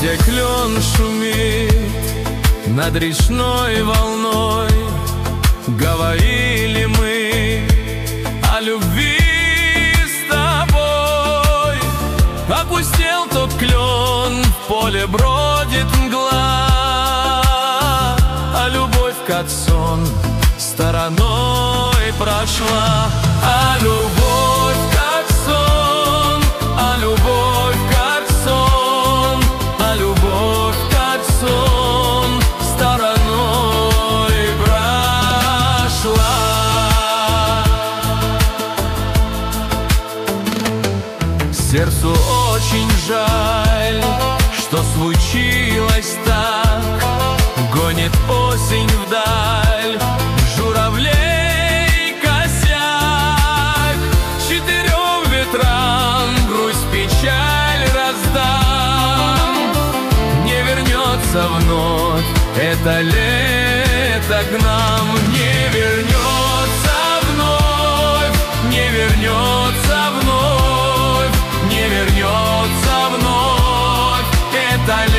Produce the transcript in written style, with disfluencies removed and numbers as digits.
где клен шумит над речной волной, говорили мы о любви с тобой. Опустел тот клен, в поле бродит мгла, а любовь, как сон, стороной прошла. А любовь, как сон, а любовь, как сон, а любовь, как сон, стороной прошла. Сердцу очень жаль, что случилось так. Гонит осень вдаль журавлей косяк. Четырем ветрам грусть, печаль раздам. Не вернется вновь это лето к нам. Не вернется вновь, не вернется вновь, не вернется вновь это лето.